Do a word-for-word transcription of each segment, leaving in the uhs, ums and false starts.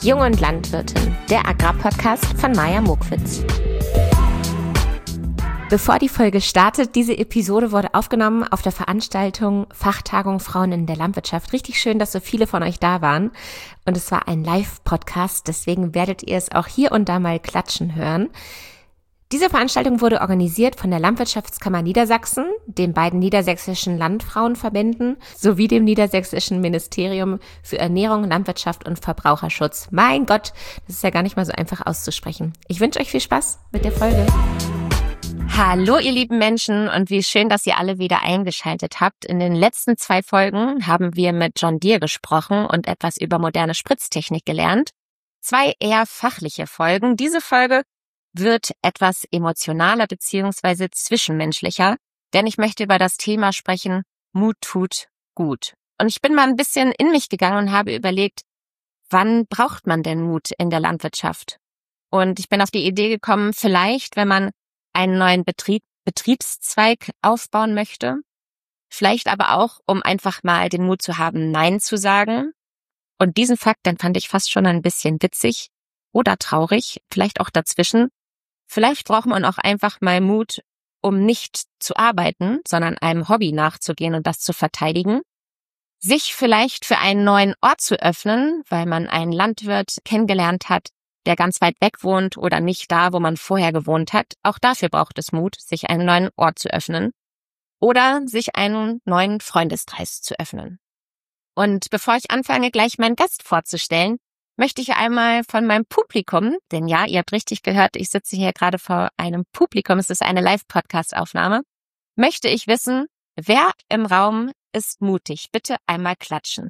Jung und Landwirtin, der Agrarpodcast von Maja Mokwitz. Bevor die Folge startet, diese Episode wurde aufgenommen auf der Veranstaltung Fachtagung Frauen in der Landwirtschaft. Richtig schön, dass so viele von euch da waren. Und es war ein Live-Podcast, deswegen werdet ihr es auch hier und da mal klatschen hören. Diese Veranstaltung wurde organisiert von der Landwirtschaftskammer Niedersachsen, den beiden niedersächsischen Landfrauenverbänden sowie dem niedersächsischen Ministerium für Ernährung, Landwirtschaft und Verbraucherschutz. Mein Gott, das ist ja gar nicht mal so einfach auszusprechen. Ich wünsche euch viel Spaß mit der Folge. Hallo ihr lieben Menschen und wie schön, dass ihr alle wieder eingeschaltet habt. In den letzten zwei Folgen haben wir mit John Deere gesprochen und etwas über moderne Spritztechnik gelernt. Zwei eher fachliche Folgen. Diese Folge wird etwas emotionaler bzw. zwischenmenschlicher, denn ich möchte über das Thema sprechen, Mut tut gut. Und ich bin mal ein bisschen in mich gegangen und habe überlegt, wann braucht man denn Mut in der Landwirtschaft? Und ich bin auf die Idee gekommen, vielleicht, wenn man einen neuen Betrieb, Betriebszweig aufbauen möchte, vielleicht aber auch, um einfach mal den Mut zu haben, Nein zu sagen. Und diesen Fakt, den fand ich fast schon ein bisschen witzig oder traurig, vielleicht auch dazwischen. Vielleicht braucht man auch einfach mal Mut, um nicht zu arbeiten, sondern einem Hobby nachzugehen und das zu verteidigen. Sich vielleicht für einen neuen Ort zu öffnen, weil man einen Landwirt kennengelernt hat, der ganz weit weg wohnt oder nicht da, wo man vorher gewohnt hat. Auch dafür braucht es Mut, sich einen neuen Ort zu öffnen oder sich einen neuen Freundeskreis zu öffnen. Und bevor ich anfange, gleich meinen Gast vorzustellen, möchte ich einmal von meinem Publikum, denn ja, ihr habt richtig gehört, ich sitze hier gerade vor einem Publikum, es ist eine Live-Podcast-Aufnahme, möchte ich wissen, wer im Raum ist mutig? Bitte einmal klatschen.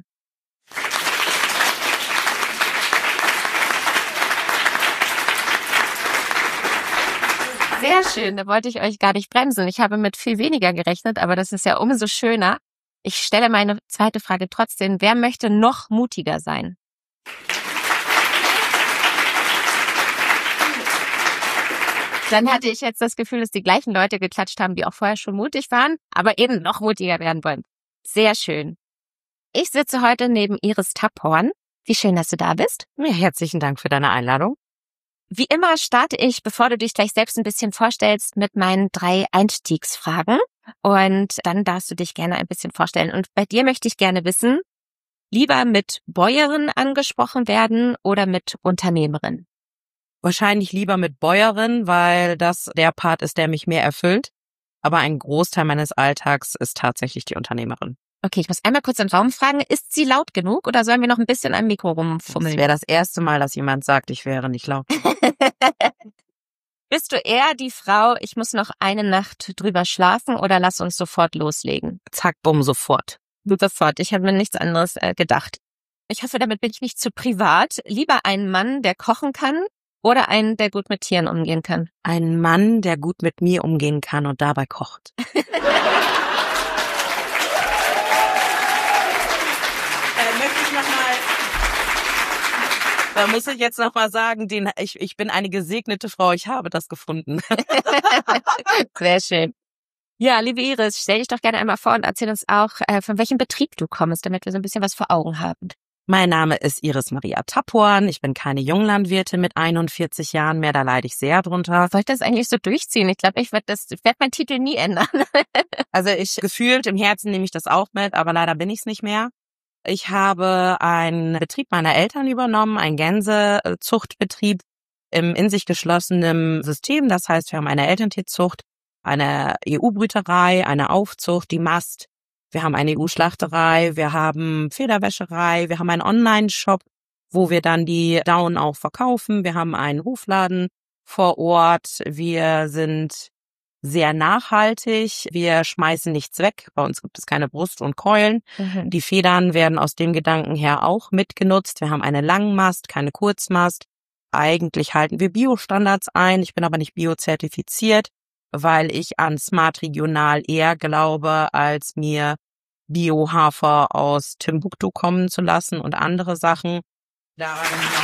Sehr schön, da wollte ich euch gar nicht bremsen. Ich habe mit viel weniger gerechnet, aber das ist ja umso schöner. Ich stelle meine zweite Frage trotzdem, wer möchte noch mutiger sein? Dann hatte ich jetzt das Gefühl, dass die gleichen Leute geklatscht haben, die auch vorher schon mutig waren, aber eben noch mutiger werden wollen. Sehr schön. Ich sitze heute neben Iris Tapphorn. Wie schön, dass du da bist. Ja, herzlichen Dank für deine Einladung. Wie immer starte ich, bevor du dich gleich selbst ein bisschen vorstellst, mit meinen drei Einstiegsfragen. Und dann darfst du dich gerne ein bisschen vorstellen. Und bei dir möchte ich gerne wissen, lieber mit Bäuerin angesprochen werden oder mit Unternehmerin? Wahrscheinlich lieber mit Bäuerin, weil das der Part ist, der mich mehr erfüllt. Aber ein Großteil meines Alltags ist tatsächlich die Unternehmerin. Okay, ich muss einmal kurz in den Raum fragen, ist sie laut genug oder sollen wir noch ein bisschen am Mikro rumfummeln? Das wäre das erste Mal, dass jemand sagt, ich wäre nicht laut. Bist du eher die Frau, ich muss noch eine Nacht drüber schlafen oder lass uns sofort loslegen? Zack, bumm, sofort. Sofort, ich habe mir nichts anderes äh, gedacht. Ich hoffe, damit bin ich nicht zu privat. Lieber ein Mann, der kochen kann oder einen, der gut mit Tieren umgehen kann? Ein Mann, der gut mit mir umgehen kann und dabei kocht. Da muss ich jetzt noch mal sagen, den, ich, ich bin eine gesegnete Frau, ich habe das gefunden. Sehr schön. Ja, liebe Iris, stell dich doch gerne einmal vor und erzähl uns auch, äh, von welchem Betrieb du kommst, damit wir so ein bisschen was vor Augen haben. Mein Name ist Iris Maria Tapphorn, ich bin keine Junglandwirtin mit einundvierzig Jahren mehr, da leide ich sehr drunter. Ich wollte das eigentlich so durchziehen, ich glaube, ich werde das, ich werde meinen Titel nie ändern. Also ich gefühlt, im Herzen nehme ich das auch mit, aber leider bin ich es nicht mehr. Ich habe einen Betrieb meiner Eltern übernommen, einen Gänsezuchtbetrieb im in sich geschlossenen System. Das heißt, wir haben eine Elterntierzucht, eine E U-Brüterei, eine Aufzucht, die Mast. Wir haben eine E U-Schlachterei, wir haben Federwäscherei, wir haben einen Online-Shop, wo wir dann die Daunen auch verkaufen. Wir haben einen Hofladen vor Ort. Wir sind sehr nachhaltig. Wir schmeißen nichts weg. Bei uns gibt es keine Brust und Keulen. Mhm. Die Federn werden aus dem Gedanken her auch mitgenutzt. Wir haben eine Langmast, keine Kurzmast. Eigentlich halten wir Biostandards ein. Ich bin aber nicht biozertifiziert, weil ich an Smart Regional eher glaube, als mir Bio-Hafer aus Timbuktu kommen zu lassen und andere Sachen. Daran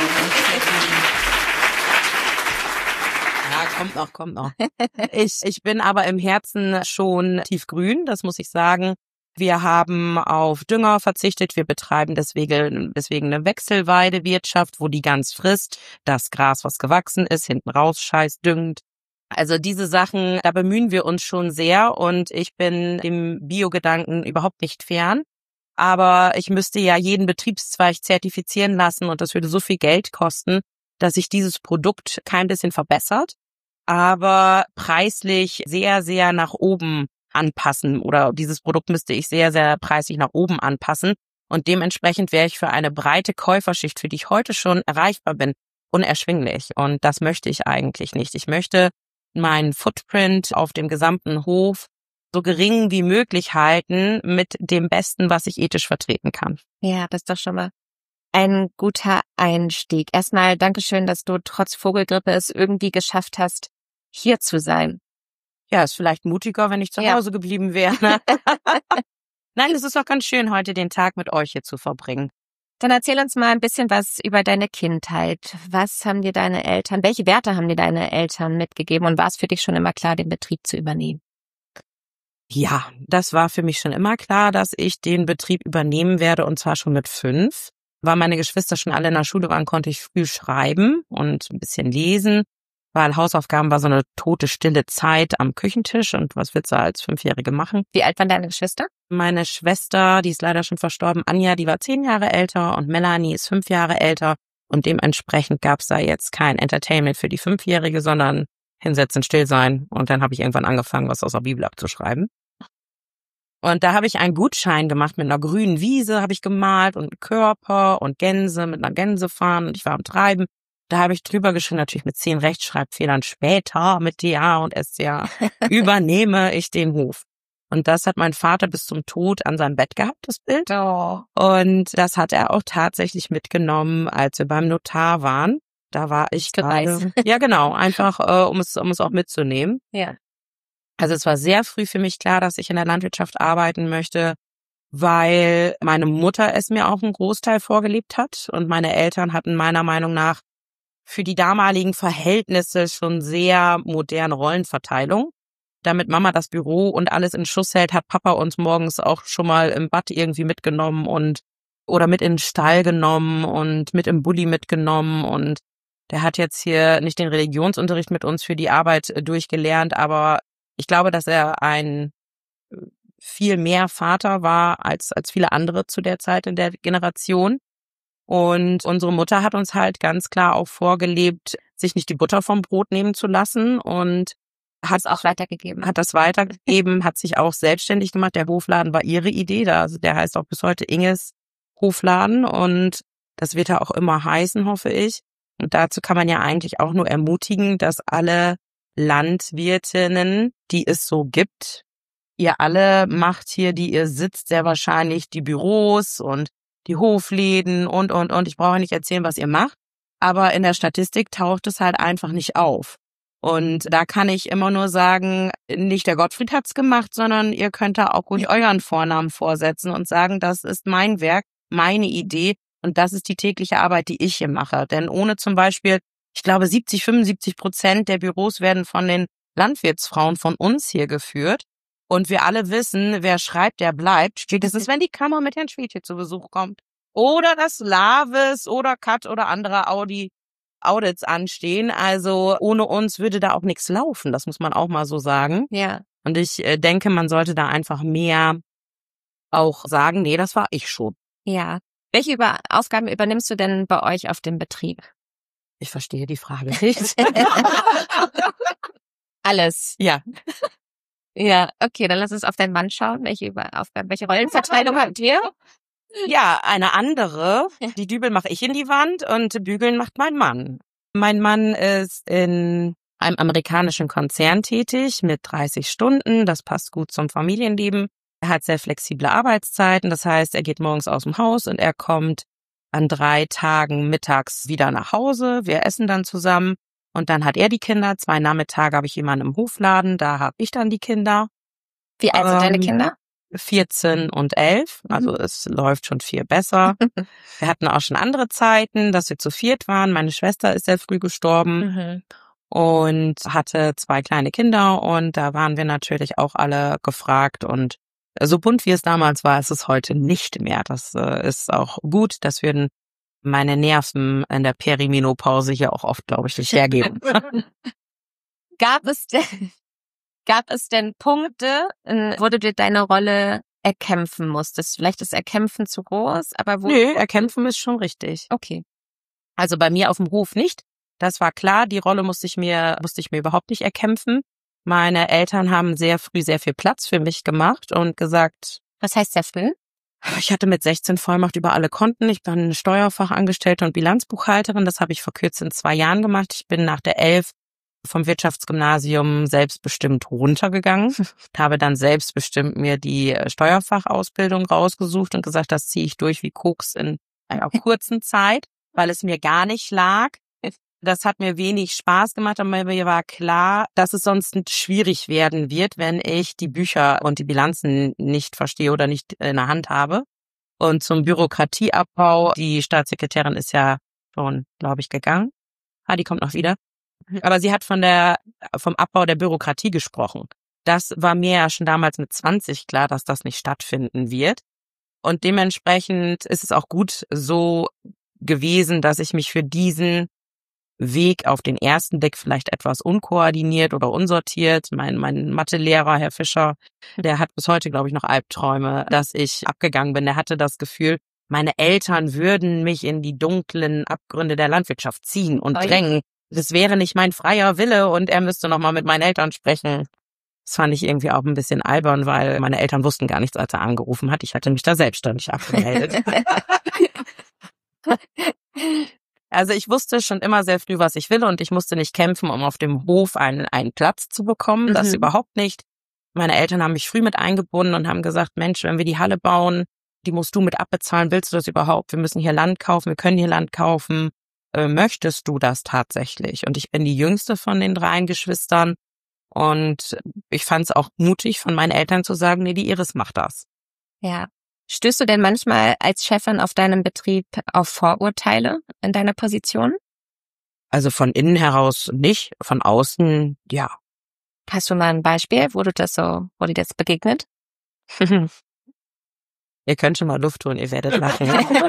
Ja, kommt noch, kommt noch. Ich, ich bin aber im Herzen schon tiefgrün, das muss ich sagen. Wir haben auf Dünger verzichtet. Wir betreiben deswegen, deswegen eine Wechselweidewirtschaft, wo die Gans frisst, das Gras, was gewachsen ist, hinten raus scheiß düngt. Also diese Sachen, da bemühen wir uns schon sehr und ich bin dem Biogedanken überhaupt nicht fern. Aber ich müsste ja jeden Betriebszweig zertifizieren lassen und das würde so viel Geld kosten, dass sich dieses Produkt kein bisschen verbessert, aber preislich sehr, sehr nach oben anpassen oder dieses Produkt müsste ich sehr, sehr preislich nach oben anpassen und dementsprechend wäre ich für eine breite Käuferschicht, für die ich heute schon erreichbar bin, unerschwinglich und das möchte ich eigentlich nicht. Ich möchte meinen Footprint auf dem gesamten Hof so gering wie möglich halten mit dem Besten, was ich ethisch vertreten kann. Ja, das ist doch schon mal ein guter Einstieg. Erstmal Dankeschön, dass du trotz Vogelgrippe es irgendwie geschafft hast, hier zu sein. Ja, ist vielleicht mutiger, wenn ich zu Ja. Hause geblieben wäre. Ne? Nein, es ist auch ganz schön, heute den Tag mit euch hier zu verbringen. Dann erzähl uns mal ein bisschen was über deine Kindheit. Was haben dir deine Eltern, welche Werte haben dir deine Eltern mitgegeben und war es für dich schon immer klar, den Betrieb zu übernehmen? Ja, das war für mich schon immer klar, dass ich den Betrieb übernehmen werde und zwar schon mit fünf. Weil meine Geschwister schon alle in der Schule waren, konnte ich früh schreiben und ein bisschen lesen, weil Hausaufgaben war so eine tote, stille Zeit am Küchentisch und was willst du als Fünfjährige machen? Wie alt waren deine Geschwister? Meine Schwester, die ist leider schon verstorben, Anja, die war zehn Jahre älter und Melanie ist fünf Jahre älter und dementsprechend gab es da jetzt kein Entertainment für die Fünfjährige, sondern hinsetzen, still sein und dann habe ich irgendwann angefangen, was aus der Bibel abzuschreiben. Und da habe ich einen Gutschein gemacht mit einer grünen Wiese, habe ich gemalt und Körper und Gänse mit einer Gänsefarm und ich war am Treiben. Da habe ich drüber geschrieben, natürlich mit zehn Rechtschreibfehlern, später mit D A und S C A übernehme ich den Hof. Und das hat mein Vater bis zum Tod an seinem Bett gehabt, das Bild. Oh. Und das hat er auch tatsächlich mitgenommen, als wir beim Notar waren. Da war ich gerade. Ja, genau, einfach äh, um es um es auch mitzunehmen. Ja. Also es war sehr früh für mich klar, dass ich in der Landwirtschaft arbeiten möchte, weil meine Mutter es mir auch einen Großteil vorgelebt hat und meine Eltern hatten meiner Meinung nach für die damaligen Verhältnisse schon sehr moderne Rollenverteilung. Damit Mama das Büro und alles in Schuss hält, hat Papa uns morgens auch schon mal im Bad irgendwie mitgenommen und oder mit in den Stall genommen und mit im Bulli mitgenommen und der hat jetzt hier nicht den Religionsunterricht mit uns für die Arbeit durchgelernt, aber ich glaube, dass er ein viel mehr Vater war als als viele andere zu der Zeit in der Generation. Und unsere Mutter hat uns halt ganz klar auch vorgelebt, sich nicht die Butter vom Brot nehmen zu lassen und hat es auch weitergegeben. Hat das weitergegeben, hat sich auch selbstständig gemacht. Der Hofladen war ihre Idee, da, also der heißt auch bis heute Inges Hofladen und das wird er auch immer heißen, hoffe ich. Und dazu kann man ja eigentlich auch nur ermutigen, dass alle Landwirtinnen, die es so gibt, ihr alle macht hier, die ihr sitzt, sehr wahrscheinlich die Büros und die Hofläden und, und, und. Ich brauche nicht erzählen, was ihr macht, aber in der Statistik taucht es halt einfach nicht auf. Und da kann ich immer nur sagen, nicht der Gottfried hat's gemacht, sondern ihr könnt da auch ruhig euren Vornamen vorsetzen und sagen, das ist mein Werk, meine Idee und das ist die tägliche Arbeit, die ich hier mache. Denn ohne zum Beispiel, ich glaube, siebzig, fünfundsiebzig Prozent der Büros werden von den Landwirtsfrauen von uns hier geführt. Und wir alle wissen, wer schreibt, der bleibt. Spätestens, wenn die Kammer mit Herrn Schwed hier zu Besuch kommt. Oder das Lavis oder Cut oder andere Audi Audits anstehen. Also ohne uns würde da auch nichts laufen. Das muss man auch mal so sagen. Ja. Und ich äh, denke, man sollte da einfach mehr auch sagen, nee, das war ich schon. Ja. Welche Über- Aufgaben übernimmst du denn bei euch auf dem Betrieb? Ich verstehe die Frage nicht. Alles. Ja. Ja, okay, dann lass uns auf deinen Mann schauen. Welche Über- Aufgaben, welche Rollenverteilung habt ihr? Ja, eine andere. Die Dübel mache ich in die Wand und Bügeln macht mein Mann. Mein Mann ist in einem amerikanischen Konzern tätig mit dreißig Stunden. Das passt gut zum Familienleben. Er hat sehr flexible Arbeitszeiten. Das heißt, er geht morgens aus dem Haus und er kommt an drei Tagen mittags wieder nach Hause. Wir essen dann zusammen und dann hat er die Kinder. Zwei Nachmittage habe ich jemanden im Hofladen. Da habe ich dann die Kinder. Wie alt sind Ähm, deine Kinder? vierzehn und elf, also Mhm. es läuft schon viel besser. Wir hatten auch schon andere Zeiten, dass wir zu viert waren. Meine Schwester ist sehr früh gestorben Mhm. und hatte zwei kleine Kinder und da waren wir natürlich auch alle gefragt und So bunt wie es damals war, ist es heute nicht mehr. Das äh, ist auch gut. Das würden meine Nerven in der Perimenopause hier auch oft, glaube ich, nicht hergeben. Gab es denn, gab es denn Punkte, wo du dir deine Rolle erkämpfen musstest? Vielleicht ist Erkämpfen zu groß, aber wo... Nö, Erkämpfen ist schon richtig. Okay. Also bei mir auf dem Hof nicht. Das war klar. Die Rolle musste ich mir, musste ich mir überhaupt nicht erkämpfen. Meine Eltern haben sehr früh sehr viel Platz für mich gemacht und gesagt... Was heißt sehr früh? Ich hatte mit sechzehn Vollmacht über alle Konten. Ich bin Steuerfachangestellte und Bilanzbuchhalterin. Das habe ich vor kurzem zwei Jahren gemacht. Ich bin nach der elf vom Wirtschaftsgymnasium selbstbestimmt runtergegangen. Habe dann selbstbestimmt mir die Steuerfachausbildung rausgesucht und gesagt, das ziehe ich durch wie Koks in einer kurzen Zeit, weil es mir gar nicht lag. Das hat mir wenig Spaß gemacht, aber mir war klar, dass es sonst schwierig werden wird, wenn ich die Bücher und die Bilanzen nicht verstehe oder nicht in der Hand habe. Und zum Bürokratieabbau, die Staatssekretärin ist ja schon, glaube ich, gegangen. Ah, die kommt noch wieder. Aber sie hat von der vom Abbau der Bürokratie gesprochen. Das war mir ja schon damals mit zwanzig klar, dass das nicht stattfinden wird. Und dementsprechend ist es auch gut so gewesen, dass ich mich für diesen Weg auf den ersten Blick vielleicht etwas unkoordiniert oder unsortiert. Mein, mein Mathelehrer, Herr Fischer, der hat bis heute, glaube ich, noch Albträume, dass ich abgegangen bin. Der hatte das Gefühl, meine Eltern würden mich in die dunklen Abgründe der Landwirtschaft ziehen und drängen. Das wäre nicht mein freier Wille und er müsste noch mal mit meinen Eltern sprechen. Das fand ich irgendwie auch ein bisschen albern, weil meine Eltern wussten gar nichts, als er angerufen hat. Ich hatte mich da selbstständig abgemeldet. Also ich wusste schon immer sehr früh, was ich will und ich musste nicht kämpfen, um auf dem Hof einen, einen Platz zu bekommen. Das Mhm. überhaupt nicht. Meine Eltern haben mich früh mit eingebunden und haben gesagt, Mensch, wenn wir die Halle bauen, die musst du mit abbezahlen. Willst du das überhaupt? Wir müssen hier Land kaufen, wir können hier Land kaufen. Äh, möchtest du das tatsächlich? Und ich bin die jüngste von den dreien Geschwistern und ich fand es auch mutig von meinen Eltern zu sagen, nee, die Iris macht das. Ja. Stößt du denn manchmal als Chefin auf deinem Betrieb auf Vorurteile in deiner Position? Also von innen heraus nicht, von außen ja. Hast du mal ein Beispiel, wo du das so, wo dir das begegnet? Ihr könnt schon mal Luft holen, ihr werdet lachen.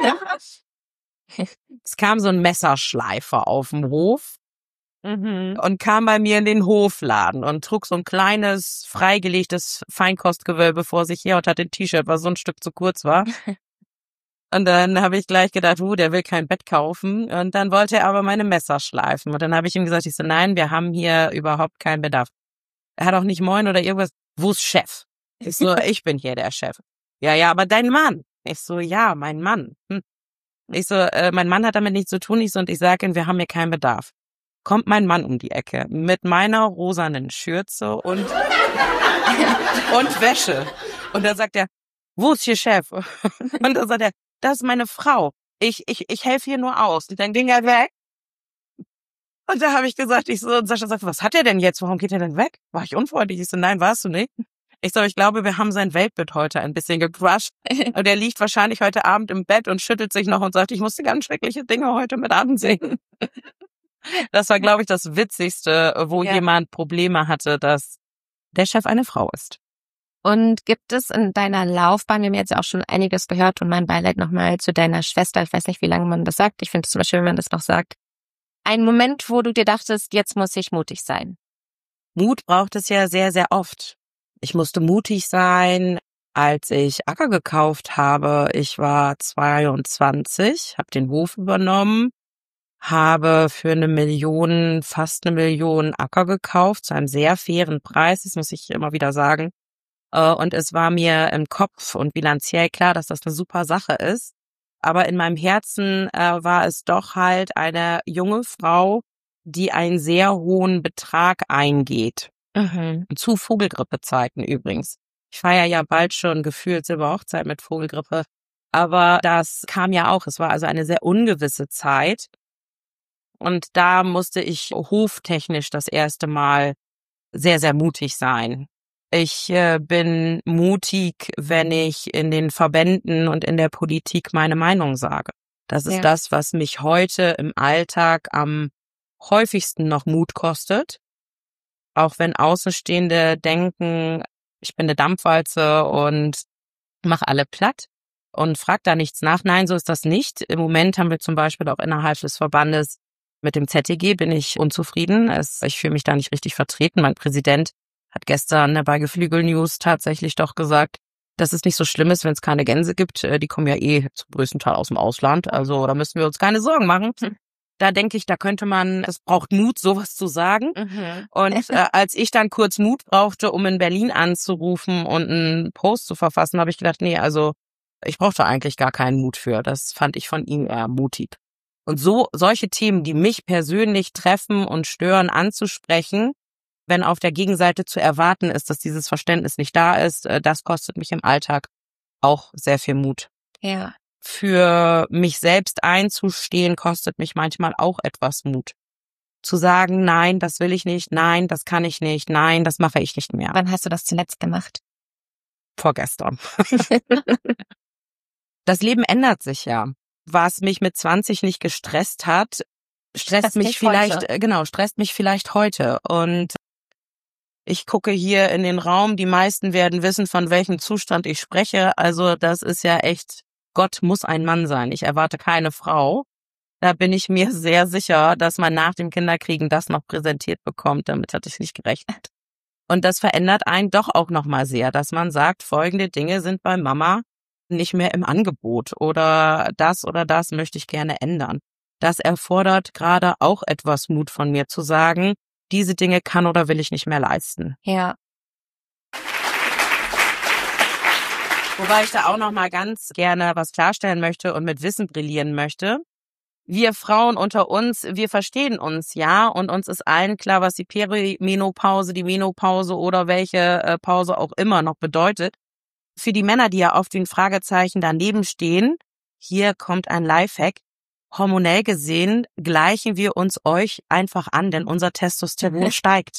Es kam so ein Messerschleifer auf dem Hof Mhm. und kam bei mir in den Hofladen und trug so ein kleines, freigelegtes Feinkostgewölbe vor sich her und hat ein T-Shirt, was so ein Stück zu kurz war. Und dann habe ich gleich gedacht, uh, der will kein Bett kaufen. Und dann wollte er aber meine Messer schleifen. Und dann habe ich ihm gesagt, ich so, nein, wir haben hier überhaupt keinen Bedarf. Er hat auch nicht Moin oder irgendwas. Wo ist Chef? Ich so, ich bin hier der Chef. Ja, ja, aber dein Mann. Ich so, ja, mein Mann. Hm. Ich so, äh, mein Mann hat damit nichts zu tun. Ich so, und ich sage ihm, wir haben hier keinen Bedarf. Kommt mein Mann um die Ecke mit meiner rosanen Schürze und und Wäsche. Und dann sagt er, wo ist hier Chef? Und dann sagt er, das ist meine Frau. Ich ich ich helfe hier nur aus. Und dann ging er weg. Und da habe ich gesagt, ich so, und Sascha sagt, was hat er denn jetzt? Warum geht er denn weg? War ich unfreundlich? Ich so, nein, warst du nicht. Ich so, ich glaube, wir haben sein Weltbild heute ein bisschen gecrushed. Und er liegt wahrscheinlich heute Abend im Bett und schüttelt sich noch und sagt, ich musste ganz schreckliche Dinge heute mit ansehen. Das war, glaube ich, das Witzigste, wo Ja. jemand Probleme hatte, dass der Chef eine Frau ist. Und gibt es in deiner Laufbahn, wir haben jetzt auch schon einiges gehört und mein Beileid nochmal zu deiner Schwester, ich weiß nicht, wie lange man das sagt, ich finde es immer schön, wenn man das noch sagt, ein Moment, wo du dir dachtest, jetzt muss ich mutig sein. Mut braucht es ja sehr, sehr oft. Ich musste mutig sein, als ich Acker gekauft habe. Ich war zweiundzwanzig, habe den Hof übernommen, habe für eine Million, fast eine Million Acker gekauft, zu einem sehr fairen Preis, das muss ich immer wieder sagen. Und es war mir im Kopf und bilanziell klar, dass das eine super Sache ist. Aber in meinem Herzen äh, war es doch halt eine junge Frau, die einen sehr hohen Betrag eingeht. Mhm. Zu Vogelgrippezeiten übrigens. Ich feiere ja bald schon gefühlt Silberhochzeit mit Vogelgrippe. Aber das kam ja auch. Es war also eine sehr ungewisse Zeit. Und da musste ich hoftechnisch das erste Mal sehr, sehr mutig sein. Ich äh, bin mutig, wenn ich in den Verbänden und in der Politik meine Meinung sage. Das ist Ja. das, was mich heute im Alltag am häufigsten noch Mut kostet. Auch wenn Außenstehende denken, ich bin eine Dampfwalze und mache alle platt und frag da nichts nach. Nein, so ist das nicht. Im Moment haben wir zum Beispiel auch innerhalb des Verbandes mit dem Z T G bin ich unzufrieden. Es, ich fühle mich da nicht richtig vertreten. Mein Präsident hat gestern bei Geflügel News tatsächlich doch gesagt, dass es nicht so schlimm ist, wenn es keine Gänse gibt. Die kommen ja eh zum größten Teil aus dem Ausland. Also da müssen wir uns keine Sorgen machen. Hm. Da denke ich, da könnte man, es braucht Mut, sowas zu sagen. Mhm. Und äh, als ich dann kurz Mut brauchte, um in Berlin anzurufen und einen Post zu verfassen, habe ich gedacht, nee, also ich brauchte eigentlich gar keinen Mut für. Das fand ich von ihm eher mutig. Und so solche Themen, die mich persönlich treffen und stören, anzusprechen, wenn auf der Gegenseite zu erwarten ist, dass dieses Verständnis nicht da ist, das kostet mich im Alltag auch sehr viel Mut. Ja. Für mich selbst einzustehen, kostet mich manchmal auch etwas Mut. Zu sagen, nein, das will ich nicht, nein, das kann ich nicht, nein, das mache ich nicht mehr. Wann hast du das zuletzt gemacht? Vorgestern. Das Leben ändert sich ja. Was mich mit zwanzig nicht gestresst hat, stresst das mich vielleicht, heute. genau, stresst mich vielleicht heute. Und ich gucke hier in den Raum, die meisten werden wissen, von welchem Zustand ich spreche. Also das ist ja echt, Gott muss ein Mann sein. Ich erwarte keine Frau. Da bin ich mir sehr sicher, dass man nach dem Kinderkriegen das noch präsentiert bekommt. Damit hatte ich nicht gerechnet. Und das verändert einen doch auch nochmal sehr, dass man sagt, folgende Dinge sind bei Mama nicht mehr im Angebot oder das oder das möchte ich gerne ändern. Das erfordert gerade auch etwas Mut von mir zu sagen, diese Dinge kann oder will ich nicht mehr leisten. Ja. Wobei ich da auch noch mal ganz gerne was klarstellen möchte und mit Wissen brillieren möchte. Wir Frauen unter uns, wir verstehen uns, ja, und uns ist allen klar, was die Perimenopause, die Menopause oder welche äh, Pause auch immer noch bedeutet. Für die Männer, die ja oft wie ein Fragezeichen daneben stehen, hier kommt ein Lifehack. Hormonell gesehen gleichen wir uns euch einfach an, denn unser Testosteron steigt.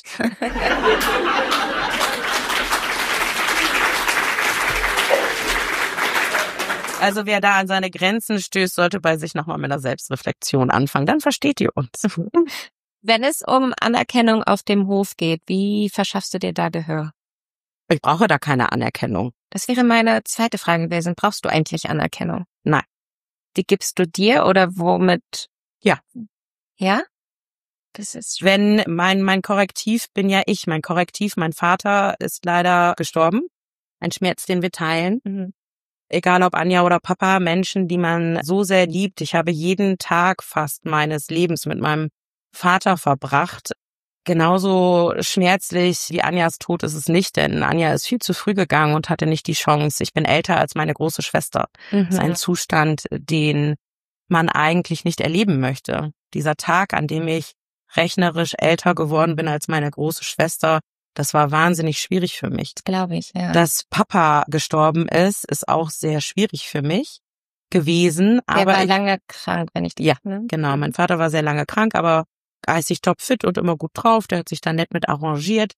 Also wer da an seine Grenzen stößt, sollte bei sich nochmal mit einer Selbstreflexion anfangen. Dann versteht ihr uns. Wenn es um Anerkennung auf dem Hof geht, wie verschaffst du dir da Gehör? Ich brauche da keine Anerkennung. Das wäre meine zweite Frage gewesen. Brauchst du eigentlich Anerkennung? Nein. Die gibst du dir oder womit? Ja. Ja? Das ist Wenn mein mein Korrektiv bin ja ich. Mein Korrektiv, mein Vater ist leider gestorben. Ein Schmerz, den wir teilen. Mhm. Egal ob Anja oder Papa, Menschen, die man so sehr liebt. Ich habe jeden Tag fast meines Lebens mit meinem Vater verbracht. Genauso schmerzlich wie Anjas Tod ist es nicht, denn Anja ist viel zu früh gegangen und hatte nicht die Chance. Ich bin älter als meine große Schwester. Mhm. Das ist ein Zustand, den man eigentlich nicht erleben möchte. Dieser Tag, an dem ich rechnerisch älter geworden bin als meine große Schwester, das war wahnsinnig schwierig für mich. Glaube ich, ja. Dass Papa gestorben ist, ist auch sehr schwierig für mich gewesen. Der aber war ich, lange krank, wenn ich das Ja, ne? Genau. Mein Vater war sehr lange krank, aber geistig topfit und immer gut drauf. Der hat sich da nett mit arrangiert.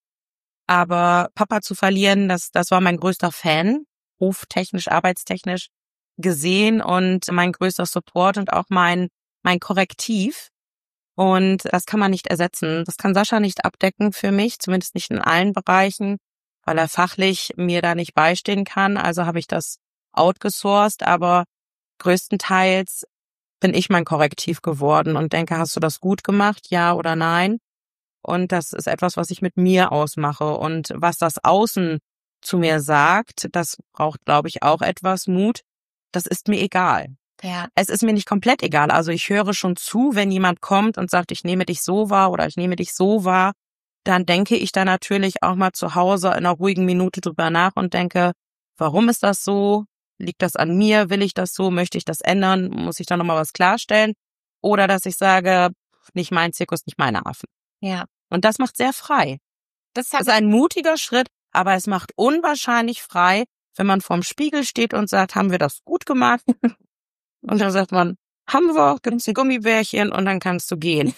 Aber Papa zu verlieren, das, das war mein größter Fan, hoftechnisch, arbeitstechnisch gesehen und mein größter Support und auch mein, mein Korrektiv. Und das kann man nicht ersetzen. Das kann Sascha nicht abdecken für mich, zumindest nicht in allen Bereichen, weil er fachlich mir da nicht beistehen kann. Also habe ich das outgesourced, aber größtenteils bin ich mein Korrektiv geworden und denke, hast du das gut gemacht, ja oder nein? Und das ist etwas, was ich mit mir ausmache. Und was das Außen zu mir sagt, das braucht, glaube ich, auch etwas Mut. Das ist mir egal. Ja. Es ist mir nicht komplett egal. Also ich höre schon zu, wenn jemand kommt und sagt, ich nehme dich so wahr oder ich nehme dich so wahr, dann denke ich da natürlich auch mal zu Hause in einer ruhigen Minute drüber nach und denke, warum ist das so? Liegt das an mir? Will ich das so? Möchte ich das ändern? Muss ich da nochmal was klarstellen? Oder dass ich sage, nicht mein Zirkus, nicht meine Affen. Ja. Und das macht sehr frei. Das ist ein mutiger Schritt, aber es macht unwahrscheinlich frei, wenn man vorm Spiegel steht und sagt, haben wir das gut gemacht? Und dann sagt man, haben wir, gibt's ein Gummibärchen und dann kannst du gehen.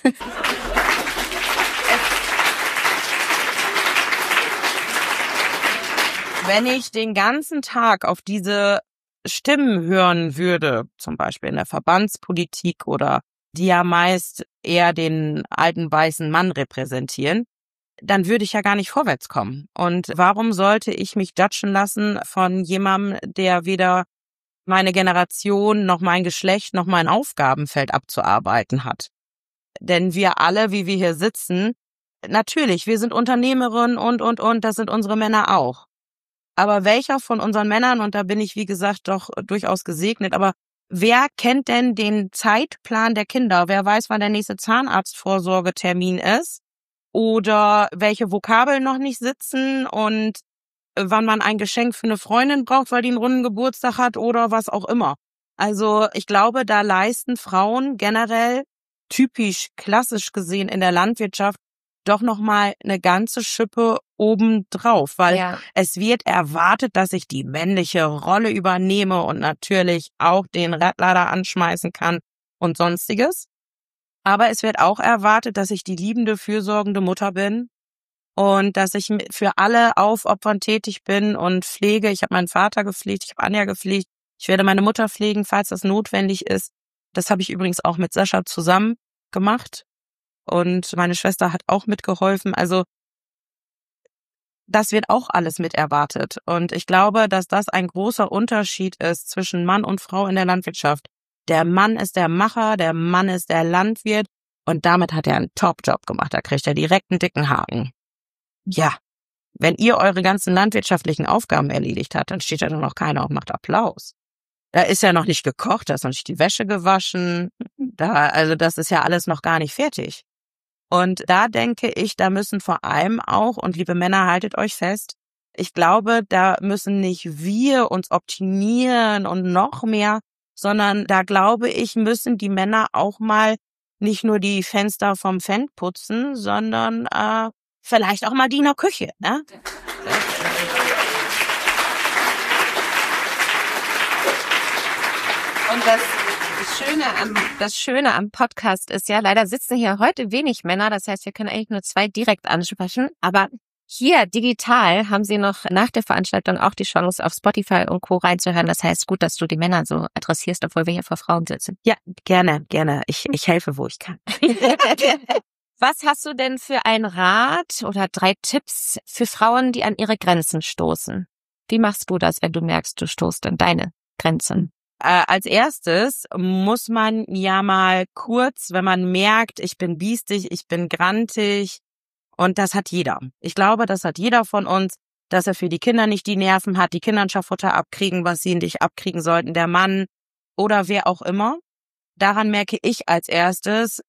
Wenn ich den ganzen Tag auf diese Stimmen hören würde, zum Beispiel in der Verbandspolitik oder die ja meist eher den alten weißen Mann repräsentieren, dann würde ich ja gar nicht vorwärts kommen. Und warum sollte ich mich judgen lassen von jemandem, der weder meine Generation noch mein Geschlecht noch mein Aufgabenfeld abzuarbeiten hat? Denn wir alle, wie wir hier sitzen, natürlich, wir sind Unternehmerinnen und, und, und, das sind unsere Männer auch. Aber welcher von unseren Männern, und da bin ich, wie gesagt, doch durchaus gesegnet, aber wer kennt denn den Zeitplan der Kinder? Wer weiß, wann der nächste Zahnarztvorsorgetermin ist? Oder welche Vokabeln noch nicht sitzen und wann man ein Geschenk für eine Freundin braucht, weil die einen runden Geburtstag hat oder was auch immer. Also ich glaube, da leisten Frauen generell, typisch klassisch gesehen in der Landwirtschaft, doch nochmal eine ganze Schippe obendrauf, weil ja. Es wird erwartet, dass ich die männliche Rolle übernehme und natürlich auch den Radlader anschmeißen kann und Sonstiges. Aber es wird auch erwartet, dass ich die liebende, fürsorgende Mutter bin und dass ich für alle aufopfernd tätig bin und pflege. Ich habe meinen Vater gepflegt, ich habe Anja gepflegt, ich werde meine Mutter pflegen, falls das notwendig ist. Das habe ich übrigens auch mit Sascha zusammen gemacht und meine Schwester hat auch mitgeholfen. Also das wird auch alles mit erwartet. Und ich glaube, dass das ein großer Unterschied ist zwischen Mann und Frau in der Landwirtschaft. Der Mann ist der Macher, der Mann ist der Landwirt und damit hat er einen Top-Job gemacht. Da kriegt er direkt einen dicken Haken. Ja, wenn ihr eure ganzen landwirtschaftlichen Aufgaben erledigt habt, dann steht da noch keiner und macht Applaus. Da ist ja noch nicht gekocht, da ist noch nicht die Wäsche gewaschen. Da, also das ist ja alles noch gar nicht fertig. Und da denke ich, da müssen vor allem auch, und liebe Männer, haltet euch fest, ich glaube, da müssen nicht wir uns optimieren und noch mehr, sondern da glaube ich, müssen die Männer auch mal nicht nur die Fenster vom Fendt putzen, sondern äh, vielleicht auch mal die in der Küche, ne? Und das, das Schöne am, das Schöne am Podcast ist ja, leider sitzen hier heute wenig Männer, das heißt, wir können eigentlich nur zwei direkt ansprechen, aber hier digital haben Sie noch nach der Veranstaltung auch die Chance, auf Spotify und Co. reinzuhören. Das heißt, gut, dass du die Männer so adressierst, obwohl wir hier vor Frauen sitzen. Ja, gerne, gerne. Ich, ich helfe, wo ich kann. Was hast du denn für einen Rat oder drei Tipps für Frauen, die an ihre Grenzen stoßen? Wie machst du das, wenn du merkst, du stoßt an deine Grenzen? Äh, als erstes muss man ja mal kurz, wenn man merkt, ich bin biestig, ich bin grantig, und das hat jeder. Ich glaube, das hat jeder von uns, dass er für die Kinder nicht die Nerven hat, die Kinder ein Schaffutter abkriegen, was sie nicht abkriegen sollten, der Mann oder wer auch immer. Daran merke ich als erstes.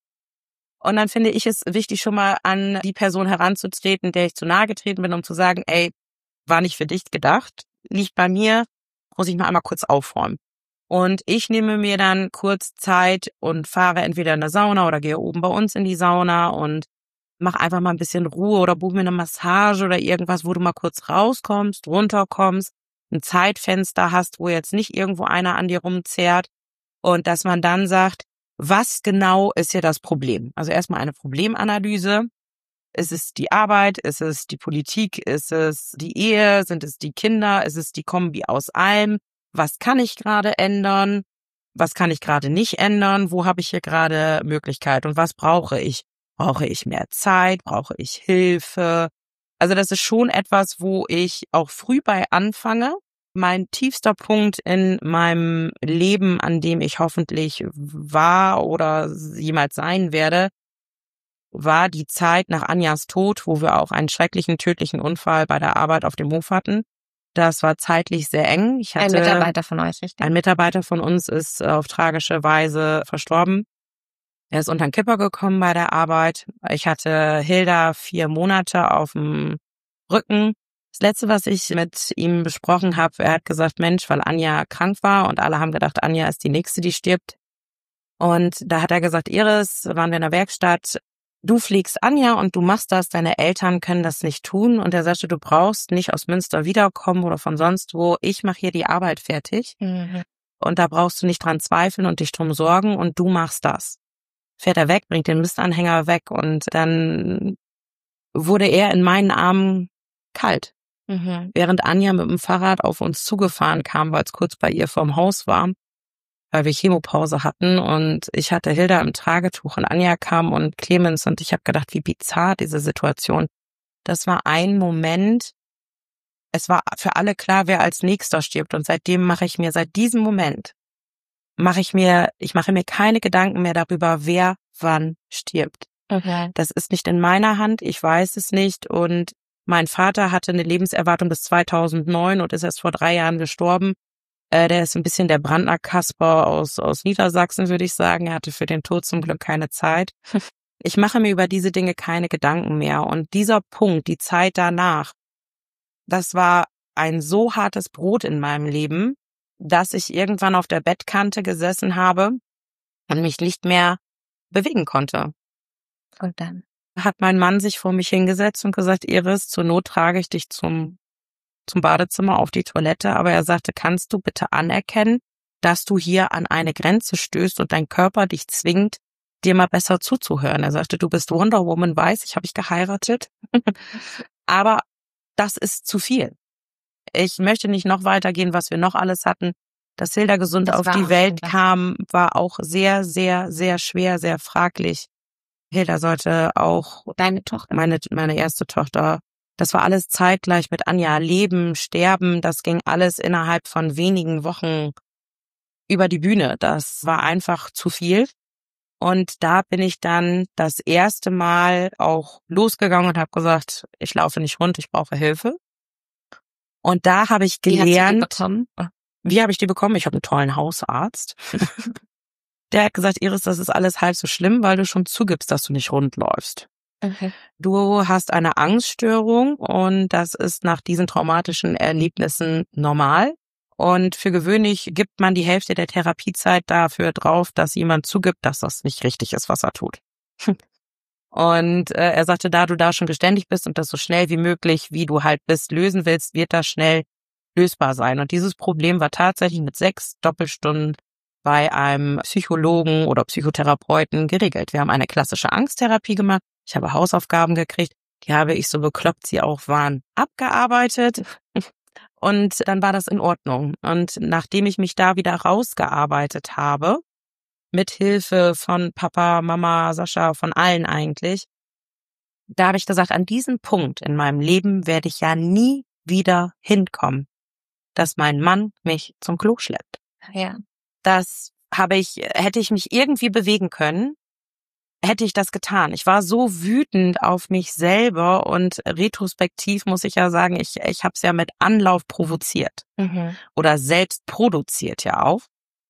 Und dann finde ich es wichtig, schon mal an die Person heranzutreten, der ich zu nahe getreten bin, um zu sagen, ey, war nicht für dich gedacht, liegt bei mir, muss ich mal einmal kurz aufräumen. Und ich nehme mir dann kurz Zeit und fahre entweder in der Sauna oder gehe oben bei uns in die Sauna und mach einfach mal ein bisschen Ruhe oder buch mir eine Massage oder irgendwas, wo du mal kurz rauskommst, runterkommst, ein Zeitfenster hast, wo jetzt nicht irgendwo einer an dir rumzerrt und dass man dann sagt, was genau ist hier das Problem? Also erstmal eine Problemanalyse. Ist es die Arbeit? Ist es die Politik? Ist es die Ehe? Sind es die Kinder? Ist es die Kombi aus allem? Was kann ich gerade ändern? Was kann ich gerade nicht ändern? Wo habe ich hier gerade Möglichkeit? Und was brauche ich? Brauche ich mehr Zeit? Brauche ich Hilfe? Also das ist schon etwas, wo ich auch früh bei anfange. Mein tiefster Punkt in meinem Leben, an dem ich hoffentlich war oder jemals sein werde, war die Zeit nach Anjas Tod, wo wir auch einen schrecklichen, tödlichen Unfall bei der Arbeit auf dem Hof hatten. Das war zeitlich sehr eng. Ich hatte, ein Mitarbeiter von euch, richtig? Ein Mitarbeiter von uns ist auf tragische Weise verstorben. Er ist unter den Kipper gekommen bei der Arbeit. Ich hatte Hilda vier Monate auf dem Rücken. Das Letzte, was ich mit ihm besprochen habe, er hat gesagt, Mensch, weil Anja krank war und alle haben gedacht, Anja ist die Nächste, die stirbt. Und da hat er gesagt, Iris, waren wir in der Werkstatt, du fliegst Anja und du machst das, deine Eltern können das nicht tun. Und er sagte, du brauchst nicht aus Münster wiederkommen oder von sonst wo, ich mache hier die Arbeit fertig. Mhm. Und da brauchst du nicht dran zweifeln und dich drum sorgen und du machst das. Fährt er weg, bringt den Mistanhänger weg und dann wurde er in meinen Armen kalt. Mhm. Während Anja mit dem Fahrrad auf uns zugefahren kam, weil es kurz bei ihr vorm Haus war, weil wir Chemopause hatten und ich hatte Hilda im Tragetuch und Anja kam und Clemens und ich habe gedacht, wie bizarr diese Situation. Das war ein Moment, es war für alle klar, wer als nächster stirbt und seitdem mache ich mir, seit diesem Moment, mache ich mir, ich mache mir keine Gedanken mehr darüber, wer wann stirbt. Okay. Das ist nicht in meiner Hand, ich weiß es nicht und mein Vater hatte eine Lebenserwartung bis zweitausendneun und ist erst vor drei Jahren gestorben. Äh, der ist ein bisschen der Brandner Kasper aus, aus Niedersachsen, würde ich sagen. Er hatte für den Tod zum Glück keine Zeit. Ich mache mir über diese Dinge keine Gedanken mehr. Und dieser Punkt, die Zeit danach, das war ein so hartes Brot in meinem Leben, dass ich irgendwann auf der Bettkante gesessen habe und mich nicht mehr bewegen konnte. Und dann Hat mein Mann sich vor mich hingesetzt und gesagt, Iris, zur Not trage ich dich zum zum Badezimmer auf die Toilette, aber er sagte, kannst du bitte anerkennen, dass du hier an eine Grenze stößt und dein Körper dich zwingt, dir mal besser zuzuhören. Er sagte, du bist Wonder Woman, weiß, ich habe ich geheiratet, aber das ist zu viel. Ich möchte nicht noch weitergehen, was wir noch alles hatten. Dass Hilda gesund Das auf war die auch Welt schon was. kam, war auch sehr, sehr, sehr schwer, sehr fraglich. Hilda sollte auch Deine Tochter. meine meine erste Tochter, das war alles zeitgleich mit Anja. Leben, sterben, das ging alles innerhalb von wenigen Wochen über die Bühne. Das war einfach zu viel. Und da bin ich dann das erste Mal auch losgegangen und habe gesagt, ich laufe nicht rund, ich brauche Hilfe. Und da habe ich Wie hast du die gelernt, bekommen? wie habe ich die bekommen? Ich habe einen tollen Hausarzt. Der hat gesagt, Iris, das ist alles halb so schlimm, weil du schon zugibst, dass du nicht rund läufst. Okay. Du hast eine Angststörung und das ist nach diesen traumatischen Erlebnissen normal. Und für gewöhnlich gibt man die Hälfte der Therapiezeit dafür drauf, dass jemand zugibt, dass das nicht richtig ist, was er tut. Und äh, er sagte, da du da schon geständig bist und das so schnell wie möglich, wie du halt bist, lösen willst, wird das schnell lösbar sein. Und dieses Problem war tatsächlich mit sechs Doppelstunden bei einem Psychologen oder Psychotherapeuten geregelt. Wir haben eine klassische Angsttherapie gemacht. Ich habe Hausaufgaben gekriegt. Die habe ich, so bekloppt sie auch waren, abgearbeitet. Und dann war das in Ordnung. Und nachdem ich mich da wieder rausgearbeitet habe, mit Hilfe von Papa, Mama, Sascha, von allen eigentlich, da habe ich gesagt, an diesem Punkt in meinem Leben werde ich ja nie wieder hinkommen, dass mein Mann mich zum Klo schleppt. Ja. Das habe ich, hätte ich mich irgendwie bewegen können, hätte ich das getan. Ich war so wütend auf mich selber und retrospektiv muss ich ja sagen, ich, ich habe es ja mit Anlauf provoziert Mhm. oder selbst produziert ja auch.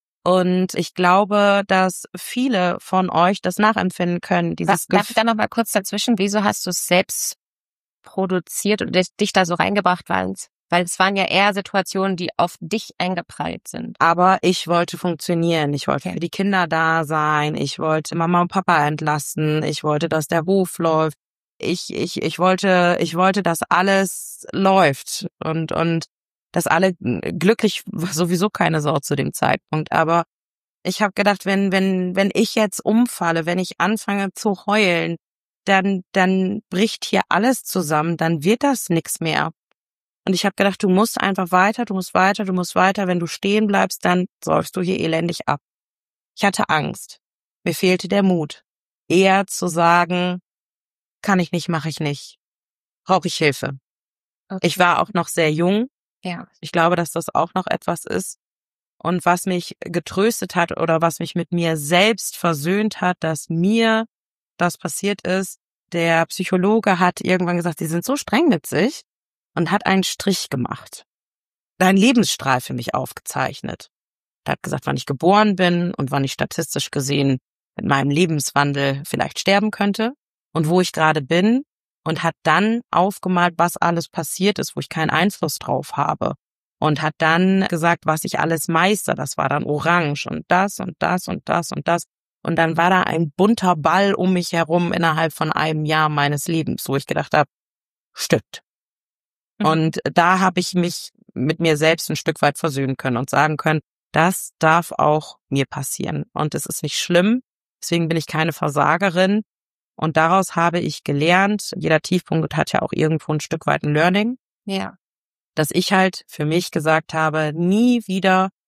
Und ich glaube, dass viele von euch das nachempfinden können. Dieses Darf ich da noch mal kurz dazwischen? Wieso hast du es selbst produziert und dich da so reingebracht? Weil es, weil es waren ja eher Situationen, die auf dich eingeprallt sind. Aber ich wollte funktionieren. Ich wollte Okay. für die Kinder da sein. Ich wollte Mama und Papa entlasten. Ich wollte, dass der Hof läuft. Ich, ich, ich wollte, ich wollte, dass alles läuft und, und, dass alle glücklich, war sowieso keine Sau zu dem Zeitpunkt. Aber ich habe gedacht, wenn, wenn, wenn ich jetzt umfalle, wenn ich anfange zu heulen, dann, dann bricht hier alles zusammen, dann wird das nix mehr. Und ich habe gedacht, du musst einfach weiter, du musst weiter, du musst weiter. Wenn du stehen bleibst, dann säufst du hier elendig ab. Ich hatte Angst. Mir fehlte der Mut. Eher zu sagen, kann ich nicht, mache ich nicht. Brauche ich Hilfe. Okay. Ich war auch noch sehr jung. Ja. Ich glaube, dass das auch noch etwas ist. Und was mich getröstet hat oder was mich mit mir selbst versöhnt hat, dass mir das passiert ist, der Psychologe hat irgendwann gesagt, sie sind so streng mit sich und hat einen Strich gemacht. Einen Lebensstrahl für mich aufgezeichnet. Er hat gesagt, wann ich geboren bin und wann ich statistisch gesehen mit meinem Lebenswandel vielleicht sterben könnte und wo ich gerade bin und hat dann aufgemalt, was alles passiert ist, wo ich keinen Einfluss drauf habe. Und hat dann gesagt, was ich alles meister. Das war dann orange und das und das und das und das. Und dann war da ein bunter Ball um mich herum innerhalb von einem Jahr meines Lebens, wo ich gedacht habe, stimmt. Mhm. Und da habe ich mich mit mir selbst ein Stück weit versöhnen können und sagen können, das darf auch mir passieren. Und es ist nicht schlimm, deswegen bin ich keine Versagerin. Und daraus habe ich gelernt, jeder Tiefpunkt hat ja auch irgendwo ein Stück weit ein Learning. Ja. Dass ich halt für mich gesagt habe, nie wieder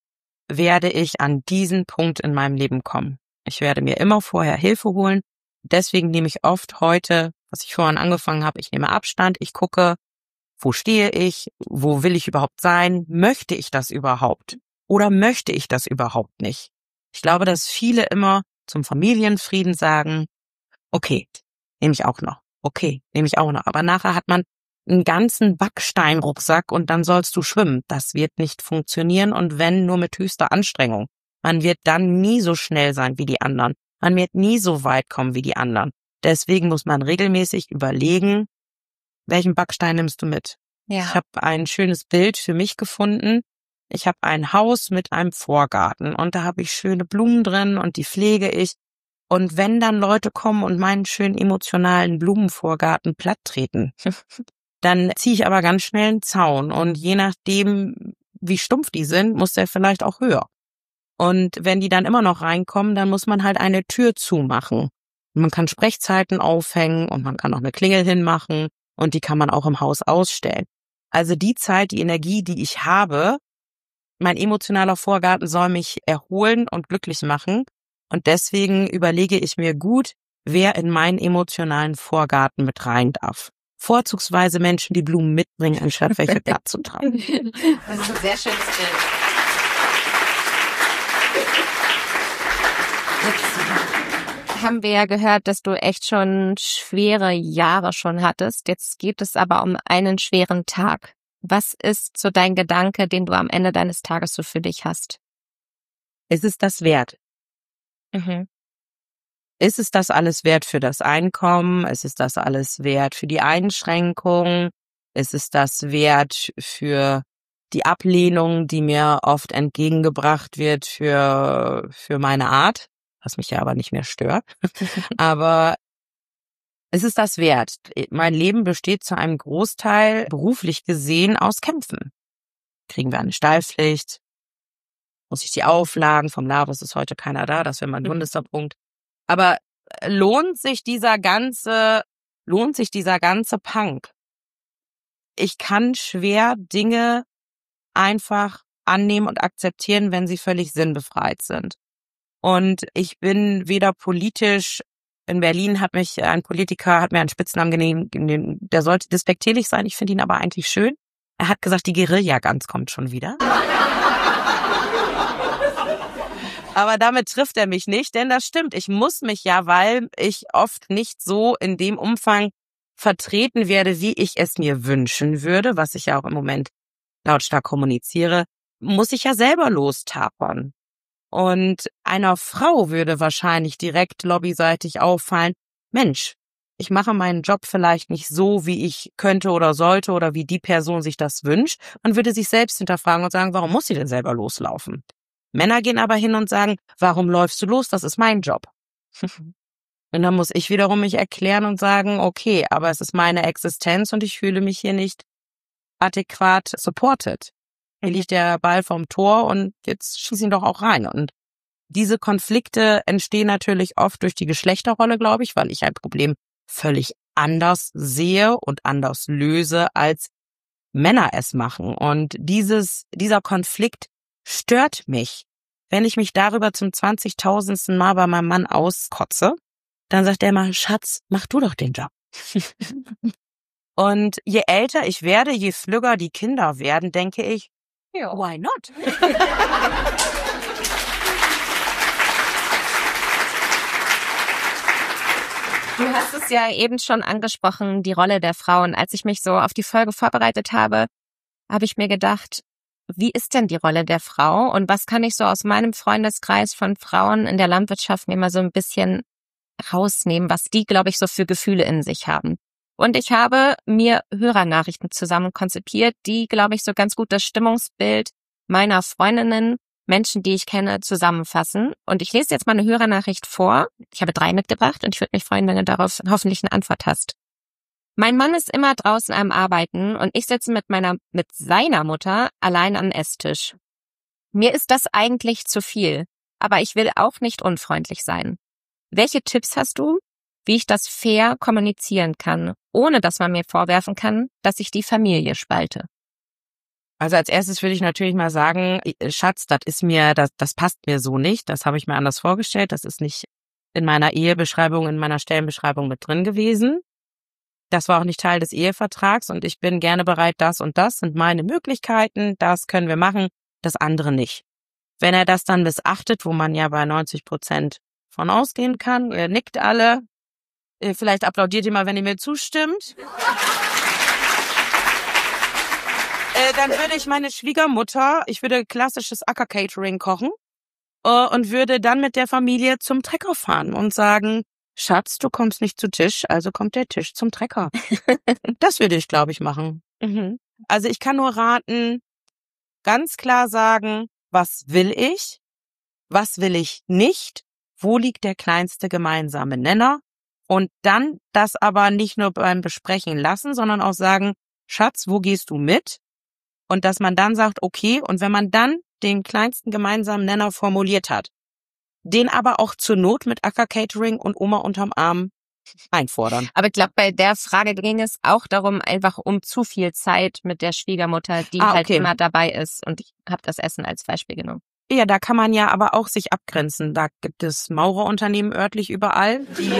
werde ich an diesen Punkt in meinem Leben kommen. Ich werde mir immer vorher Hilfe holen. Deswegen nehme ich oft heute, was ich vorhin angefangen habe, ich nehme Abstand, ich gucke, wo stehe ich, wo will ich überhaupt sein, möchte ich das überhaupt oder möchte ich das überhaupt nicht? Ich glaube, dass viele immer zum Familienfrieden sagen, okay, nehme ich auch noch, okay, nehme ich auch noch. Aber nachher hat man einen ganzen Backsteinrucksack und dann sollst du schwimmen. Das wird nicht funktionieren und wenn, nur mit höchster Anstrengung. Man wird dann nie so schnell sein wie die anderen. Man wird nie so weit kommen wie die anderen. Deswegen muss man regelmäßig überlegen, welchen Backstein nimmst du mit? Ja. Ich habe ein schönes Bild für mich gefunden. Ich habe ein Haus mit einem Vorgarten und da habe ich schöne Blumen drin und die pflege ich. Und wenn dann Leute kommen und meinen schönen emotionalen Blumenvorgarten platt treten, dann ziehe ich aber ganz schnell einen Zaun und je nachdem, wie stumpf die sind, muss der vielleicht auch höher. Und wenn die dann immer noch reinkommen, dann muss man halt eine Tür zumachen. Man kann Sprechzeiten aufhängen und man kann auch eine Klingel hinmachen und die kann man auch im Haus ausstellen. Also die Zeit, die Energie, die ich habe, mein emotionaler Vorgarten soll mich erholen und glücklich machen. Und deswegen überlege ich mir gut, wer in meinen emotionalen Vorgarten mit rein darf. Vorzugsweise Menschen, die Blumen mitbringen, anstatt welche platt zu tragen. Das ist ein sehr schönes Bild. Jetzt haben wir ja gehört, dass du echt schon schwere Jahre schon hattest. Jetzt geht es aber um einen schweren Tag. Was ist so dein Gedanke, den du am Ende deines Tages so für dich hast? Ist es das wert? Mhm. Ist es das alles wert für das Einkommen? Ist es das alles wert für die Einschränkung? Ist es das wert für die Ablehnung, die mir oft entgegengebracht wird für, für meine Art? Was mich ja aber nicht mehr stört. Aber ist es das wert? Mein Leben besteht zu einem Großteil beruflich gesehen aus Kämpfen. Kriegen wir eine Stallpflicht? Muss ich die Auflagen? Vom Labus ist heute keiner da, das wäre mein wundester Punkt. Aber lohnt sich dieser ganze, lohnt sich dieser ganze Punk? Ich kann schwer Dinge einfach annehmen und akzeptieren, wenn sie völlig sinnbefreit sind. Und ich bin weder politisch, in Berlin hat mich ein Politiker, hat mir einen Spitznamen gegeben, der sollte despektierlich sein, ich finde ihn aber eigentlich schön. Er hat gesagt, die Guerilla-Gans kommt schon wieder. Aber damit trifft er mich nicht, denn das stimmt. Ich muss mich ja, weil ich oft nicht so in dem Umfang vertreten werde, wie ich es mir wünschen würde, was ich ja auch im Moment lautstark kommuniziere, muss ich ja selber lostapern. Und einer Frau würde wahrscheinlich direkt lobbyseitig auffallen, Mensch, ich mache meinen Job vielleicht nicht so, wie ich könnte oder sollte oder wie die Person sich das wünscht. Man würde sich selbst hinterfragen und sagen, warum muss sie denn selber loslaufen? Männer gehen aber hin und sagen, warum läufst du los? Das ist mein Job. Und dann muss ich wiederum mich erklären und sagen, okay, aber es ist meine Existenz und ich fühle mich hier nicht adäquat supported. Hier liegt der Ball vom Tor und jetzt schieß ihn doch auch rein. Und diese Konflikte entstehen natürlich oft durch die Geschlechterrolle, glaube ich, weil ich ein Problem völlig anders sehe und anders löse, als Männer es machen. Und dieses, dieser Konflikt stört mich. Wenn ich mich darüber zum zwanzigtausendsten Mal bei meinem Mann auskotze, dann sagt er immer, Schatz, mach du doch den Job. Und je älter ich werde, je flügger die Kinder werden, denke ich, ja, why not? Du hast es ja eben schon angesprochen, die Rolle der Frauen. Als ich mich so auf die Folge vorbereitet habe, habe ich mir gedacht, wie ist denn die Rolle der Frau und was kann ich so aus meinem Freundeskreis von Frauen in der Landwirtschaft mir mal so ein bisschen rausnehmen, was die, glaube ich, so für Gefühle in sich haben. Und ich habe mir Hörernachrichten zusammen konzipiert, die, glaube ich, so ganz gut das Stimmungsbild meiner Freundinnen, Menschen, die ich kenne, zusammenfassen. Und ich lese jetzt mal eine Hörernachricht vor. Ich habe drei mitgebracht und ich würde mich freuen, wenn du darauf hoffentlich eine Antwort hast. Mein Mann ist immer draußen am Arbeiten und ich sitze mit meiner, mit seiner Mutter allein am Esstisch. Mir ist das eigentlich zu viel, aber ich will auch nicht unfreundlich sein. Welche Tipps hast du, wie ich das fair kommunizieren kann, ohne dass man mir vorwerfen kann, dass ich die Familie spalte? Also als erstes würde ich natürlich mal sagen, Schatz, das ist mir, das, das passt mir so nicht. Das habe ich mir anders vorgestellt. Das ist nicht in meiner Ehebeschreibung, in meiner Stellenbeschreibung mit drin gewesen. Das war auch nicht Teil des Ehevertrags und ich bin gerne bereit, das und das sind meine Möglichkeiten, das können wir machen, das andere nicht. Wenn er das dann missachtet, wo man ja bei neunzig Prozent von ausgehen kann, ihr nickt alle, vielleicht applaudiert ihr mal, wenn ihr mir zustimmt. äh, dann würde ich meine Schwiegermutter, ich würde klassisches Acker-Catering kochen äh, und würde dann mit der Familie zum Trecker fahren und sagen, Schatz, du kommst nicht zu Tisch, also kommt der Tisch zum Trecker. Das würde ich, glaube ich, machen. Mhm. Also ich kann nur raten, ganz klar sagen, was will ich, was will ich nicht, wo liegt der kleinste gemeinsame Nenner und dann das aber nicht nur beim Besprechen lassen, sondern auch sagen, Schatz, wo gehst du mit? Und dass man dann sagt, okay, und wenn man dann den kleinsten gemeinsamen Nenner formuliert hat, den aber auch zur Not mit Acker-Catering und Oma unterm Arm einfordern. Aber ich glaube, bei der Frage ging es auch darum, einfach um zu viel Zeit mit der Schwiegermutter, die ah, okay. halt immer dabei ist. Und ich habe das Essen als Beispiel genommen. Ja, da kann man ja aber auch sich abgrenzen. Da gibt es Maurerunternehmen örtlich überall, die...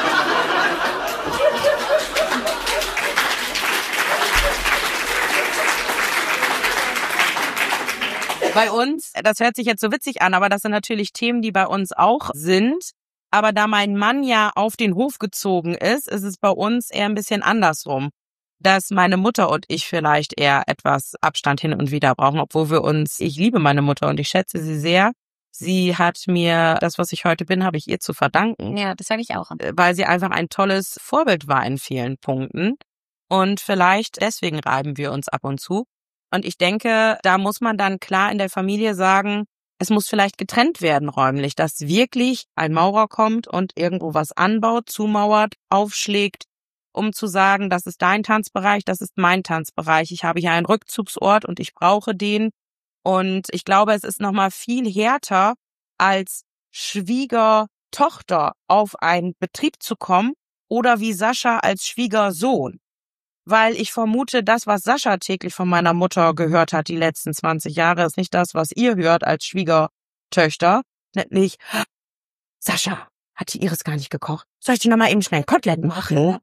Bei uns, das hört sich jetzt so witzig an, aber das sind natürlich Themen, die bei uns auch sind. Aber da mein Mann ja auf den Hof gezogen ist, ist es bei uns eher ein bisschen andersrum. Dass meine Mutter und ich vielleicht eher etwas Abstand hin und wieder brauchen, obwohl wir uns, ich liebe meine Mutter und ich schätze sie sehr. Sie hat mir, das, was ich heute bin, habe ich ihr zu verdanken. Ja, das sage ich auch. Weil sie einfach ein tolles Vorbild war in vielen Punkten. Und vielleicht deswegen reiben wir uns ab und zu. Und ich denke, da muss man dann klar in der Familie sagen, es muss vielleicht getrennt werden räumlich, dass wirklich ein Maurer kommt und irgendwo was anbaut, zumauert, aufschlägt, um zu sagen, das ist dein Tanzbereich, das ist mein Tanzbereich. Ich habe hier einen Rückzugsort und ich brauche den. Und ich glaube, es ist nochmal viel härter, als Schwiegertochter auf einen Betrieb zu kommen oder wie Sascha als Schwiegersohn. Weil ich vermute, das, was Sascha täglich von meiner Mutter gehört hat die letzten zwanzig Jahre, ist nicht das, was ihr hört als Schwiegertöchter. Nämlich, Sascha, hat die Iris gar nicht gekocht? Soll ich dir nochmal eben schnell Koteletten machen?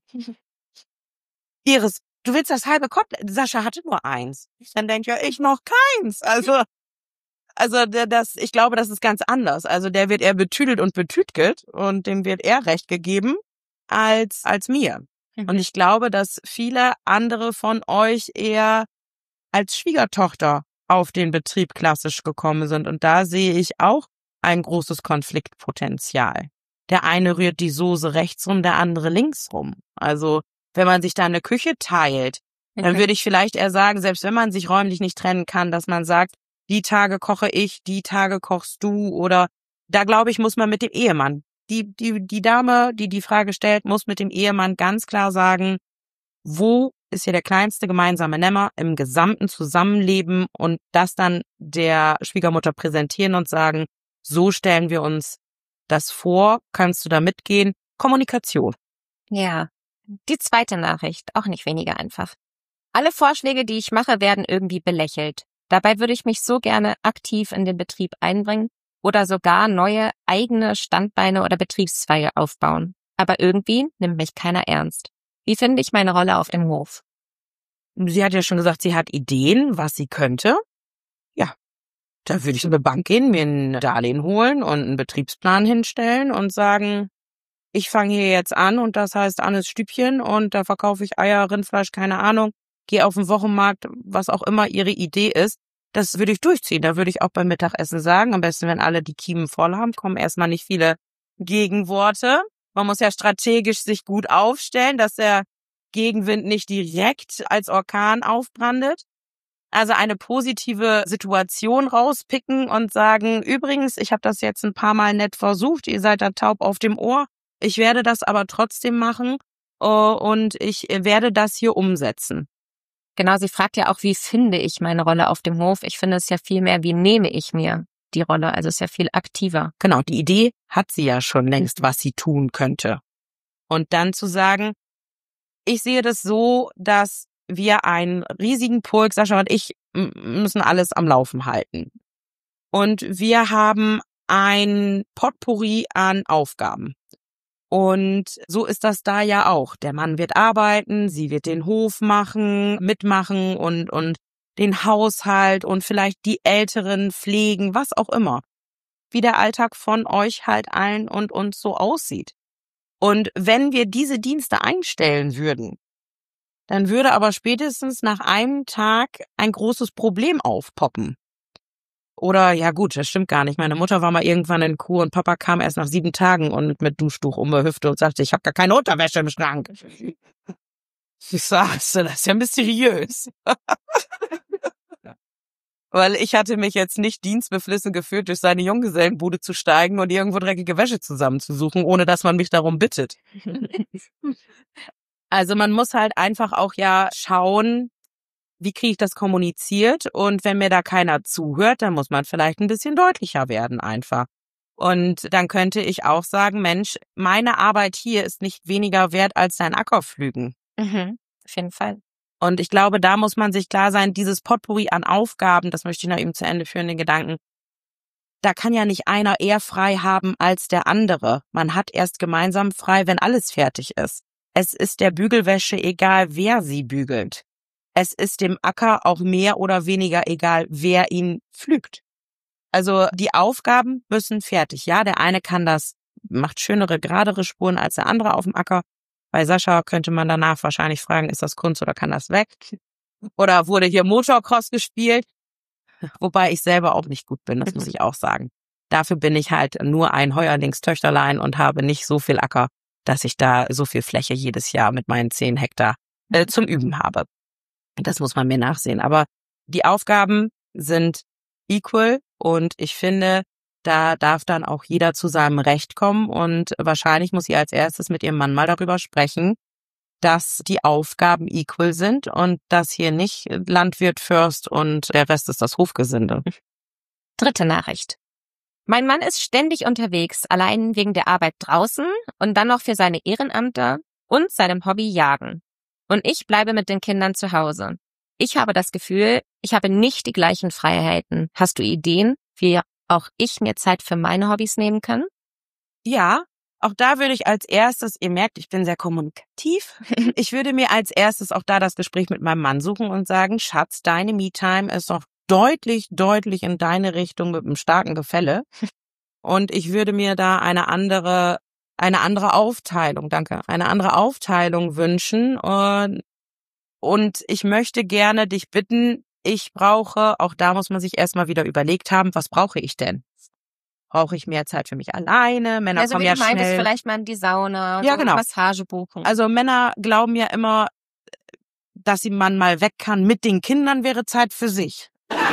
Iris, du willst das halbe Kotelett? Sascha hatte nur eins. Dann denkt ja, ich noch keins. Also, also das, ich glaube, das ist ganz anders. Also der wird eher betüdelt und betütelt und dem wird eher Recht gegeben als als mir. Und ich glaube, dass viele andere von euch eher als Schwiegertochter auf den Betrieb klassisch gekommen sind. Und da sehe ich auch ein großes Konfliktpotenzial. Der eine rührt die Soße rechts rum, der andere links rum. Also wenn man sich da eine Küche teilt, dann okay. würde ich vielleicht eher sagen, selbst wenn man sich räumlich nicht trennen kann, dass man sagt, die Tage koche ich, die Tage kochst du. Oder da, glaube ich, muss man mit dem Ehemann Die, die, die Dame, die die Frage stellt, muss mit dem Ehemann ganz klar sagen, wo ist hier der kleinste gemeinsame Nenner im gesamten Zusammenleben und das dann der Schwiegermutter präsentieren und sagen, so stellen wir uns das vor, kannst du da mitgehen? Kommunikation. Ja, die zweite Nachricht, auch nicht weniger einfach. Alle Vorschläge, die ich mache, werden irgendwie belächelt. Dabei würde ich mich so gerne aktiv in den Betrieb einbringen oder sogar neue eigene Standbeine oder Betriebszweige aufbauen. Aber irgendwie nimmt mich keiner ernst. Wie finde ich meine Rolle auf dem Hof? Sie hat ja schon gesagt, sie hat Ideen, was sie könnte. Ja, da würde ich zu der Bank gehen, mir ein Darlehen holen und einen Betriebsplan hinstellen und sagen, ich fange hier jetzt an und das heißt Annes Stübchen und da verkaufe ich Eier, Rindfleisch, keine Ahnung, gehe auf den Wochenmarkt, was auch immer ihre Idee ist. Das würde ich durchziehen. Da würde ich auch beim Mittagessen sagen, am besten, wenn alle die Kiemen voll haben, kommen erstmal nicht viele Gegenworte. Man muss ja strategisch sich gut aufstellen, dass der Gegenwind nicht direkt als Orkan aufbrandet. Also eine positive Situation rauspicken und sagen, übrigens, ich habe das jetzt ein paar Mal nett versucht, ihr seid da taub auf dem Ohr. Ich werde das aber trotzdem machen und ich werde das hier umsetzen. Genau, sie fragt ja auch, wie finde ich meine Rolle auf dem Hof? Ich finde es ja viel mehr, wie nehme ich mir die Rolle? Also es ist ja viel aktiver. Genau, die Idee hat sie ja schon längst, was sie tun könnte. Und dann zu sagen, ich sehe das so, dass wir einen riesigen Pulk, Sascha und ich müssen alles am Laufen halten. Und wir haben ein Potpourri an Aufgaben. Und so ist das da ja auch. Der Mann wird arbeiten, sie wird den Hof machen, mitmachen und, und den Haushalt und vielleicht die Älteren pflegen, was auch immer. Wie der Alltag von euch halt allen und uns so aussieht. Und wenn wir diese Dienste einstellen würden, dann würde aber spätestens nach einem Tag ein großes Problem aufpoppen. Oder, ja gut, das stimmt gar nicht. Meine Mutter war mal irgendwann in Kur und Papa kam erst nach sieben Tagen und mit Duschtuch um die Hüfte und sagte, ich habe gar keine Unterwäsche im Schrank. Ich sagte, das ist ja mysteriös. Weil ich hatte mich jetzt nicht dienstbeflissen gefühlt, durch seine Junggesellenbude zu steigen und irgendwo dreckige Wäsche zusammenzusuchen, ohne dass man mich darum bittet. Also man muss halt einfach auch ja schauen, wie kriege ich das kommuniziert, und wenn mir da keiner zuhört, dann muss man vielleicht ein bisschen deutlicher werden einfach. Und dann könnte ich auch sagen, Mensch, meine Arbeit hier ist nicht weniger wert als dein Ackerpflügen. Mhm, auf jeden Fall. Und ich glaube, da muss man sich klar sein, dieses Potpourri an Aufgaben, das möchte ich noch eben zu Ende führen, den Gedanken, da kann ja nicht einer eher frei haben als der andere. Man hat erst gemeinsam frei, wenn alles fertig ist. Es ist der Bügelwäsche egal, wer sie bügelt. Es ist dem Acker auch mehr oder weniger egal, wer ihn pflügt. Also die Aufgaben müssen fertig. Ja, der eine kann das, macht schönere, geradere Spuren als der andere auf dem Acker. Bei Sascha könnte man danach wahrscheinlich fragen, ist das Kunst oder kann das weg? Oder wurde hier Motocross gespielt? Wobei ich selber auch nicht gut bin, das muss ich auch sagen. Dafür bin ich halt nur ein Heuerlingstöchterlein und habe nicht so viel Acker, dass ich da so viel Fläche jedes Jahr mit meinen zehn Hektar äh, zum Üben habe. Das muss man mir nachsehen. Aber die Aufgaben sind equal und ich finde, da darf dann auch jeder zu seinem Recht kommen, und wahrscheinlich muss sie als erstes mit ihrem Mann mal darüber sprechen, dass die Aufgaben equal sind und dass hier nicht Landwirt, Fürst und der Rest ist das Hofgesinde. Dritte Nachricht. Mein Mann ist ständig unterwegs, allein wegen der Arbeit draußen und dann noch für seine Ehrenämter und seinem Hobby Jagen. Und ich bleibe mit den Kindern zu Hause. Ich habe das Gefühl, ich habe nicht die gleichen Freiheiten. Hast du Ideen, wie auch ich mir Zeit für meine Hobbys nehmen kann? Ja, auch da würde ich als erstes, ihr merkt, ich bin sehr kommunikativ, ich würde mir als erstes auch da das Gespräch mit meinem Mann suchen und sagen, Schatz, deine Me-Time ist doch deutlich, deutlich in deine Richtung mit einem starken Gefälle. Und ich würde mir da eine andere, eine andere Aufteilung, danke, eine andere Aufteilung wünschen. Und, und ich möchte gerne dich bitten, ich brauche, auch da muss man sich erstmal wieder überlegt haben, was brauche ich denn? Brauche ich mehr Zeit für mich alleine? Männer Also kommen wie ja du meintest, schnell. vielleicht mal in die Sauna, Ja, so genau. Massage buchen. Also Männer glauben ja immer, dass sie man mal weg kann. Mit den Kindern wäre Zeit für sich.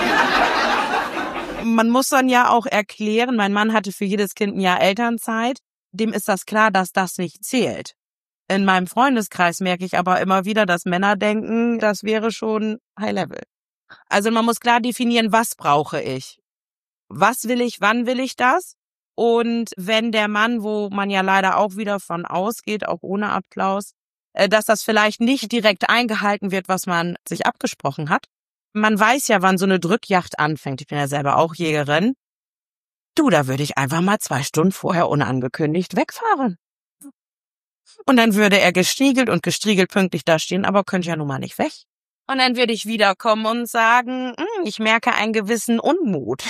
Man muss dann ja auch erklären, mein Mann hatte für jedes Kind ein Jahr Elternzeit. Dem ist das klar, dass das nicht zählt. In meinem Freundeskreis merke ich aber immer wieder, dass Männer denken, das wäre schon High Level. Also man muss klar definieren, was brauche ich? Was will ich, wann will ich das? Und wenn der Mann, wo man ja leider auch wieder von ausgeht, auch ohne Applaus, dass das vielleicht nicht direkt eingehalten wird, was man sich abgesprochen hat. Man weiß ja, wann so eine Drückjagd anfängt. Ich bin ja selber auch Jägerin. Du, da würde ich einfach mal zwei Stunden vorher unangekündigt wegfahren. Und dann würde er gestriegelt und gestriegelt pünktlich da stehen, aber könnte ja nun mal nicht weg. Und dann würde ich wiederkommen und sagen, ich merke einen gewissen Unmut.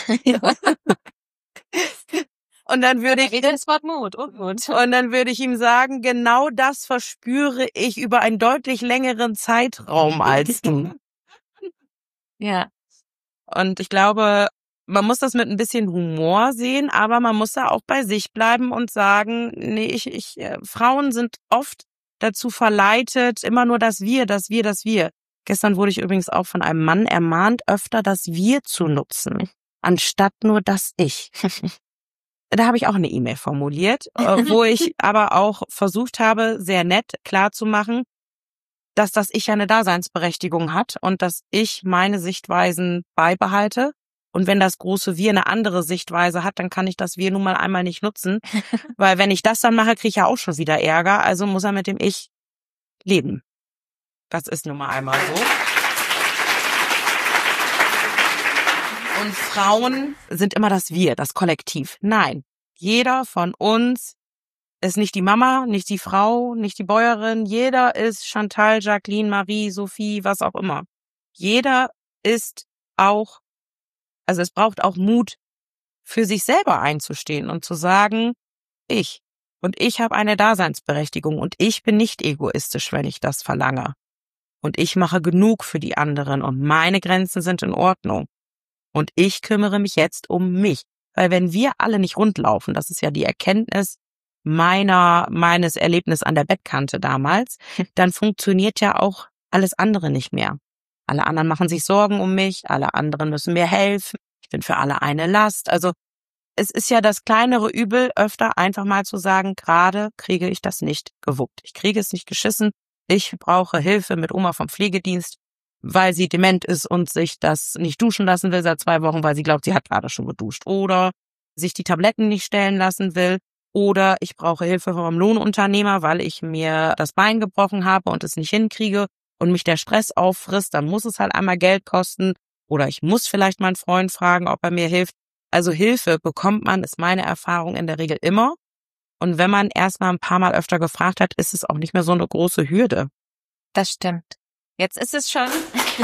Und dann würde ich das Wort Mut, Unmut. Und dann würde ich ihm sagen, genau das verspüre ich über einen deutlich längeren Zeitraum als du. Ja. Und ich glaube, man muss das mit ein bisschen Humor sehen, aber man muss da auch bei sich bleiben und sagen, nee, ich, ich, äh, Frauen sind oft dazu verleitet, immer nur das Wir, das Wir, das Wir. Gestern wurde ich übrigens auch von einem Mann ermahnt, öfter das Wir zu nutzen, anstatt nur das Ich. Da habe ich auch eine E-Mail formuliert, wo ich aber auch versucht habe, sehr nett klarzumachen, dass das Ich eine Daseinsberechtigung hat und dass ich meine Sichtweisen beibehalte. Und wenn das große Wir eine andere Sichtweise hat, dann kann ich das Wir nun mal einmal nicht nutzen. Weil wenn ich das dann mache, kriege ich ja auch schon wieder Ärger. Also muss er mit dem Ich leben. Das ist nun mal einmal so. Und Frauen sind immer das Wir, das Kollektiv. Nein, jeder von uns ist nicht die Mama, nicht die Frau, nicht die Bäuerin. Jeder ist Chantal, Jacqueline, Marie, Sophie, was auch immer. Jeder ist auch, also es braucht auch Mut, für sich selber einzustehen und zu sagen, ich. Und ich habe eine Daseinsberechtigung und ich bin nicht egoistisch, wenn ich das verlange. Und ich mache genug für die anderen und meine Grenzen sind in Ordnung. Und ich kümmere mich jetzt um mich. Weil wenn wir alle nicht rundlaufen, das ist ja die Erkenntnis meiner, meines Erlebnisses an der Bettkante damals, dann funktioniert ja auch alles andere nicht mehr. Alle anderen machen sich Sorgen um mich, alle anderen müssen mir helfen, ich bin für alle eine Last. Also es ist ja das kleinere Übel, öfter einfach mal zu sagen, gerade kriege ich das nicht gewuppt. Ich kriege es nicht geschissen, ich brauche Hilfe mit Oma vom Pflegedienst, weil sie dement ist und sich das nicht duschen lassen will seit zwei Wochen, weil sie glaubt, sie hat gerade schon geduscht. Oder sich die Tabletten nicht stellen lassen will. Oder ich brauche Hilfe vom Lohnunternehmer, weil ich mir das Bein gebrochen habe und es nicht hinkriege und mich der Stress auffrisst. Dann muss es halt einmal Geld kosten. Oder ich muss vielleicht meinen Freund fragen, ob er mir hilft. Also Hilfe bekommt man, ist meine Erfahrung in der Regel immer. Und wenn man erstmal ein paar Mal öfter gefragt hat, ist es auch nicht mehr so eine große Hürde. Das stimmt. Jetzt ist es schon.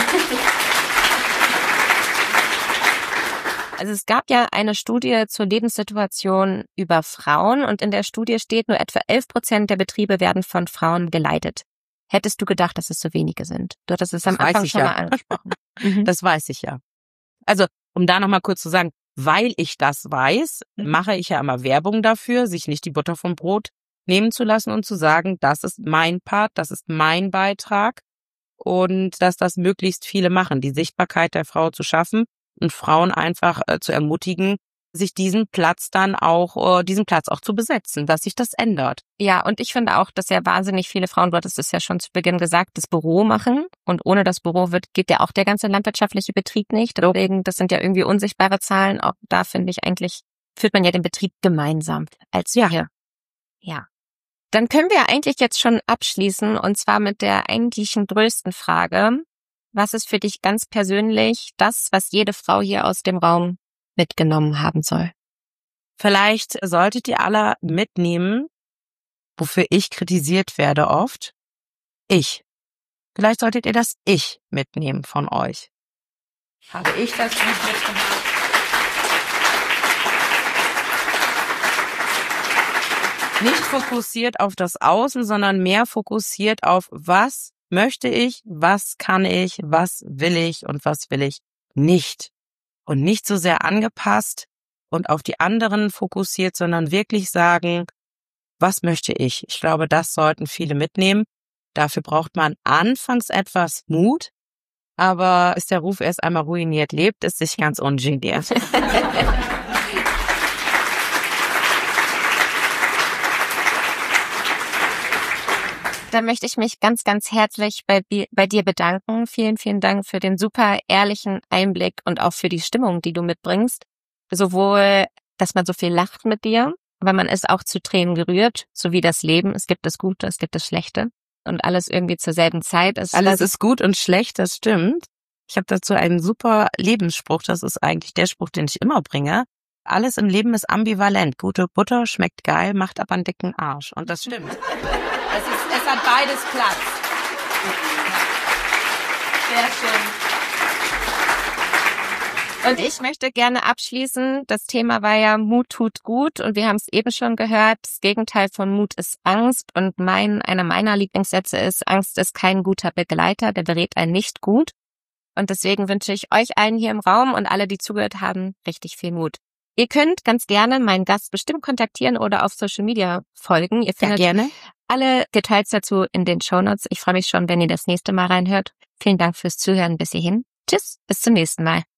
Also es gab ja eine Studie zur Lebenssituation über Frauen und in der Studie steht, nur etwa elf Prozent der Betriebe werden von Frauen geleitet. Hättest du gedacht, dass es so wenige sind? Du hattest es am Anfang schon mal angesprochen. Das weiß ich ja. Also, um da nochmal kurz zu sagen, weil ich das weiß, mache ich ja immer Werbung dafür, sich nicht die Butter vom Brot nehmen zu lassen und zu sagen, das ist mein Part, das ist mein Beitrag und dass das möglichst viele machen, die Sichtbarkeit der Frau zu schaffen und Frauen einfach äh, zu ermutigen, sich diesen Platz dann auch, äh, diesen Platz auch zu besetzen, dass sich das ändert. Ja, und ich finde auch, dass ja wahnsinnig viele Frauen, du hattest es ja schon zu Beginn gesagt, das Büro machen. Und ohne das Büro wird, geht ja auch der ganze landwirtschaftliche Betrieb nicht. Deswegen, das sind ja irgendwie unsichtbare Zahlen. Auch da finde ich eigentlich, führt man ja den Betrieb gemeinsam als wir. Ja. ja. Dann können wir eigentlich jetzt schon abschließen und zwar mit der eigentlichen größten Frage. Was ist für dich ganz persönlich das, was jede Frau hier aus dem Raum mitgenommen haben soll? Vielleicht solltet ihr alle mitnehmen, wofür ich kritisiert werde oft. Ich. Vielleicht solltet ihr das Ich mitnehmen von euch. Habe ich das nicht mitgemacht? Nicht fokussiert auf das Außen, sondern mehr fokussiert auf, was möchte ich, was kann ich, was will ich und was will ich nicht. Und nicht so sehr angepasst und auf die anderen fokussiert, sondern wirklich sagen, was möchte ich? Ich glaube, das sollten viele mitnehmen. Dafür braucht man anfangs etwas Mut, aber ist der Ruf erst einmal ruiniert, lebt es sich ganz ungeniert. Dann möchte ich mich ganz, ganz herzlich bei, bei dir bedanken. Vielen, vielen Dank für den super ehrlichen Einblick und auch für die Stimmung, die du mitbringst. Sowohl, dass man so viel lacht mit dir, aber man ist auch zu Tränen gerührt, so wie das Leben. Es gibt das Gute, es gibt das Schlechte und alles irgendwie zur selben Zeit. Es alles ist gut und schlecht, das stimmt. Ich habe dazu einen super Lebensspruch, das ist eigentlich der Spruch, den ich immer bringe. Alles im Leben ist ambivalent. Gute Butter schmeckt geil, macht aber einen dicken Arsch. Und das stimmt. Es, ist, es hat beides Platz. Sehr schön. Und ich möchte gerne abschließen, das Thema war ja Mut tut gut und wir haben es eben schon gehört, das Gegenteil von Mut ist Angst und mein einer meiner Lieblingssätze ist, Angst ist kein guter Begleiter, der berät einen nicht gut. Und deswegen wünsche ich euch allen hier im Raum und alle, die zugehört haben, richtig viel Mut. Ihr könnt ganz gerne meinen Gast bestimmt kontaktieren oder auf Social Media folgen. Ihr findet ja, gerne. alle Details dazu in den Shownotes. Ich freue mich schon, wenn ihr das nächste Mal reinhört. Vielen Dank fürs Zuhören bis hierhin. Tschüss, bis zum nächsten Mal.